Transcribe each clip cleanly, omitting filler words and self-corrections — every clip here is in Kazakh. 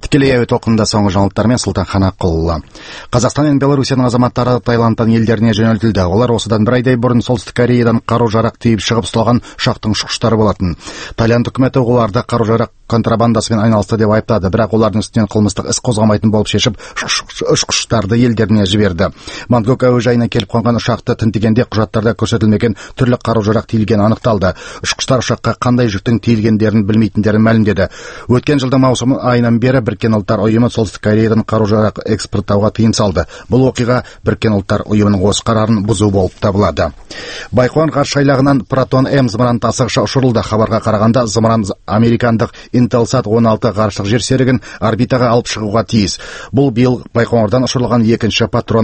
Тікелей әуе толқынында соңғы жаңалықтармен Сұлтан Қанақұлы. Қазақстан мен Беларусияның азаматтары Таиландтан елдеріне жөнелтілді. Олар осыдан бір айдай бұрын Солтүстік Кореядан қару-жарақ тиеп шығып ұсталған ұшақтың ұшқыштары болатын. Таиланд үкіметі оларды қару-жарақ контрабандасымен айналысты деп айыптады, бірақ олардың үстінен қылмыстық іс қозғамайтын болып шешіп, ұшқыштарды елдеріне жіберді. Бангкок әуежайына келіп қонған ұшақты тінтігенде құжаттарда көрсетілмеген түрлі қару-жарақ тиелгені анықталды. Ұшқыштар ұшаққа қандай жүктің тиелгендерін білмейтіндерін мәлімдеді. Өткен жылдың маусым айынан бері Біріккен ұлттар ұйымы Солтүстік Кореядан қару-жарақ экспорттауға тыйым салды. Бұл оқиға Біріккен ұлттар ұйымының осы қарарын бұзу болып табылады. Байқоңыр ғарыш айлағынан Протон-М зымыран тасығышы ұшырылды. Хабарға қарағанда зымыран американдық Intelsat 16 ғарыштық жер серігін орбитаға алып шығуға тиіс. Бұл биыл Байқоңырдан ұшырылған екінші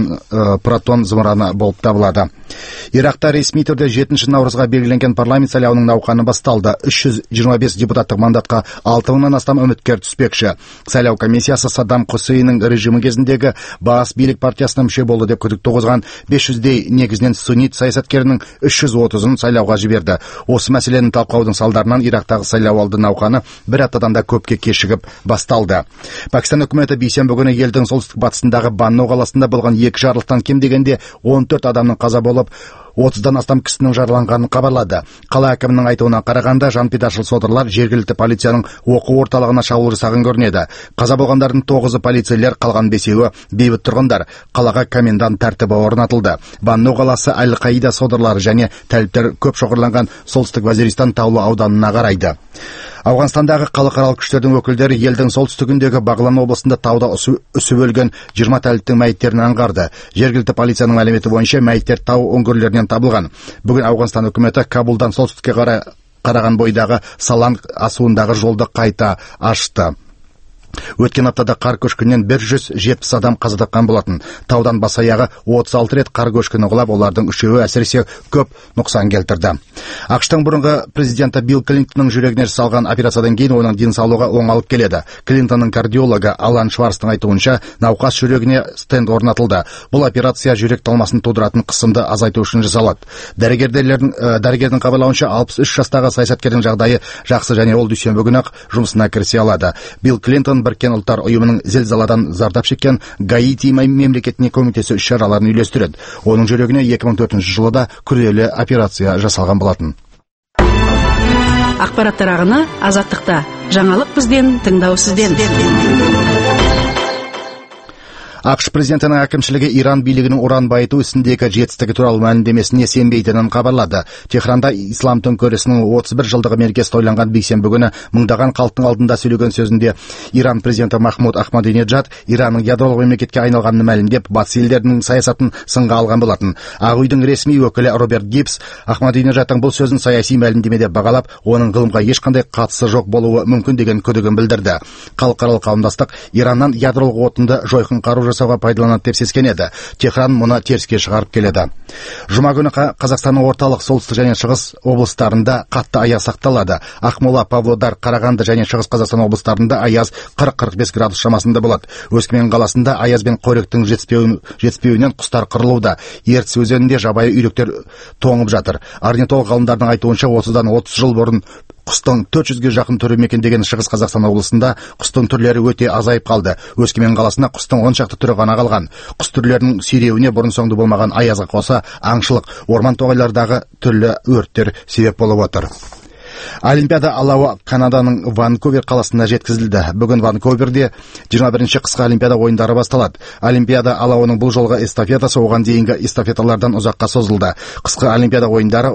Протон зымыраны болып табылады. Иракта ресми түрде 7 наурызға белгіленген парламент сайлауының науқаны басталды. 325 депутаттық мандатқа 6000-нан астам үміткер түспекші. Сайлау комиссиясы Саддам Хусейннің режимі кезіндегі Баас билік партиясына мүше болды деп күдік туғызған 500-дей негізінен суннит саясаткерінің 330-ын сайлауға жіберді. Осы мәселені талқылаудың салдарынан Ирактағы сайлауалды науқаны бір аптадан да көпке кешігіп басталды. Пәкістан үкіметі бейсенбі күні елдің солтүстік батысындағы Банну қаласында болған 2 жарылыстан кем дегенде 14 адамның қаза болып, 30-дан астам кісінің жараланғанын хабарлады. Қала әкімінің айтуына қарағанда, жанпидашыл содырлар жергілікті полицияның оқу орталығына шабуыл жасаған көрінеді. Қаза болғандардың 9-ы полицейлер, қалған 5-еуі бейбіт тұрғындар. Қалаға комендант тәртібі орнатылды. Банну қаласы Аль-Қаида содырлары және тәліптер көп шоғырланған солтүстік Вазиристан таулы ауданына қарайды. Ауғанстандағы халықаралық күштердің өкілдері елдің солтүстігіндегі Бағлан облысында тауда үсіп өлген 20 тәліптің мәйіттерін аңғарды. Жергілікті полицияның мәліметі бойынша мәйіттер тау үңгірлерінен табылған. Бүгін Ауғанстан үкіметі Кабулдан солтүстікке қараған бойдағы Саланг асуындағы жолды қайта ашты. Өткен аптада қар көшкіннен 170 адам қаза тапқан болатын. Таудан бас аяғы 36 рет қар көшкіні құлап, олардың 3-еуі әсіресе көп нұқсан келтірді. ақш-тың бұрынғы президенті Билл Клинтонның жүрегіне жасалған операциядан кейін оның денсаулығы оңалып келеді. Клинтонның кардиологы Алан Шварцтың айтуынша, науқас жүрегіне стенд орнатылды. Бұл операция жүрек талмасын тудыратын қысымды азайту үшін жасалады. Дәрігердің хабарлауынша 63 жастағы саясаткердің жағдайы жақсы және ол дүйсенбі күні жұмысына кірісе алады. Билл Клинтон Біріккен ұлттар ұйымының зілзаладан зардап шеккен Гаити мемлекетіне көмектесу іс-шараларын үйлестіреді. Оның жүрегіне 2004 жылы да күрделі операция жасалған болатын. Ақпараттар ағыны Азаттықта. Жаңалық бізден, тыңдау сізден. ақш президентінің әкімшілігі Иран билігінің уран байыту ісіндегі жетістігі туралы мәлімдемесіне сенбейтінін хабарлады. Техранда ислам төңкерісінің 31 жылдығы мерекесі тойланған бейсенбі күні мыңдаған халықтың алдында сөйлеген сөзінде Иран президенті Махмуд Ахмадинеджад Иранның ядролық мемлекетке айналғанын мәлімдеп, батыс елдерінің саясатын сынға алған болатын. Ақ үйдің ресми өкілі Роберт Гибс Ахмадинеджадтың бұл сөзін саяси мәлімдемеде бағалап, оның ғылымға ешқандай қатысы жоқ болуы мүмкін деген күдігін білдірді. Халықаралық қауымдастық Ираннан ядролық отынды жойқын қару жасауға пайдаланады деп сескенеді. Техран мұны теріске шығарып келеді. Жұма күні Қазақстанның орталық, солтүстік және шығыс облыстарында қатты аяз сақталады. Ақмола, Павлодар, Қарағанды және шығыс Қазақстан облыстарында аяз 40-45 градус шамасында болады. Өскемен қаласында аяз бен қоректің жетіспеуінен құстар қырылуда. Ертіс өзенінде жабайы үйректер тоңып жатыр. Орнитолог ғалымдардың айтуынша, осыдан 30 жыл бұрын құстың 400-ге жақын түрі мекендеген шығыс Қазақстан облысында құстың түрлері өте азайып қалды. Өскемен қаласында құстың 10 шақты түрі ғана қалған. Құс түрлерінің сиреуіне бұрын-соңды болмаған аязға қоса аңшылық, орман тоғайлардағы түрлі өрттер себеп болып отыр. Олимпиада алауы Канаданың Ванкувер қаласында жеткізілді. Бүгін Ванкуверде 21-ші қысқы Олимпиада ойындары басталады. Олимпиада алауының бұл жолғы эстафетасы оған дейінгі эстафеталардан ұзаққа созылды. Қысқы Олимпиада ойындары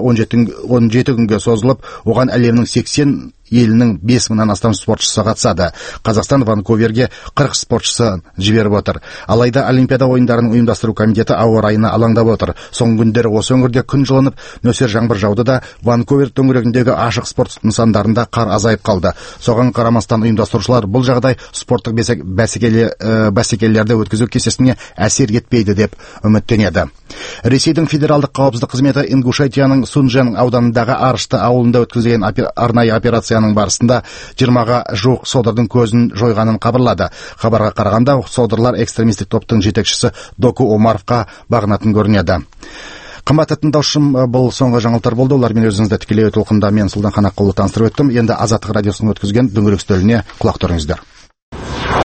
17 күнге созылып, оған әлемнің 80 елінің 5000-нан астам спортшысы қатысады. Қазақстан Ванкуверге 40 спортшысы жіберіп отыр. Алайда Олимпиада ойындарын ұйымдастыру комитеті ауа райына алаңдап отыр. Соңғы күндері осы өңірде күн жылынып, нөсер жаңбыр жауды да Ванкувер төңірегіндегі ашық спорт нысандарында қар азайып қалды. Соған қарамастан ұйымдастырушылар бұл жағдай спорттық бәсекелерді өткізу кестесіне әсер етпейді деп үміттенеді. Ресейдің федералдық қауіпсіздік қызметі Ингушетияның Сунжэн ауданындағы Арышты ауылында өткізілген арнайы операцияның барысында 20-ға жуық содырдың көзін жойғанын хабарлады. Хабарға қарағанда, содырлар экстремистік топтың жетекшісі Доку Омаровқа бағынатын көрінеді. Қымбатты тыңдаушым, бұл соңғы жаңалықтар болды. Олармен өзіңізді тікелей толқында мен Сұлтан Қанақұлы таныстырып өттім. Енді Азаттық радиосының өткізген дөңгелек үстеліне құлақ түріңіздер.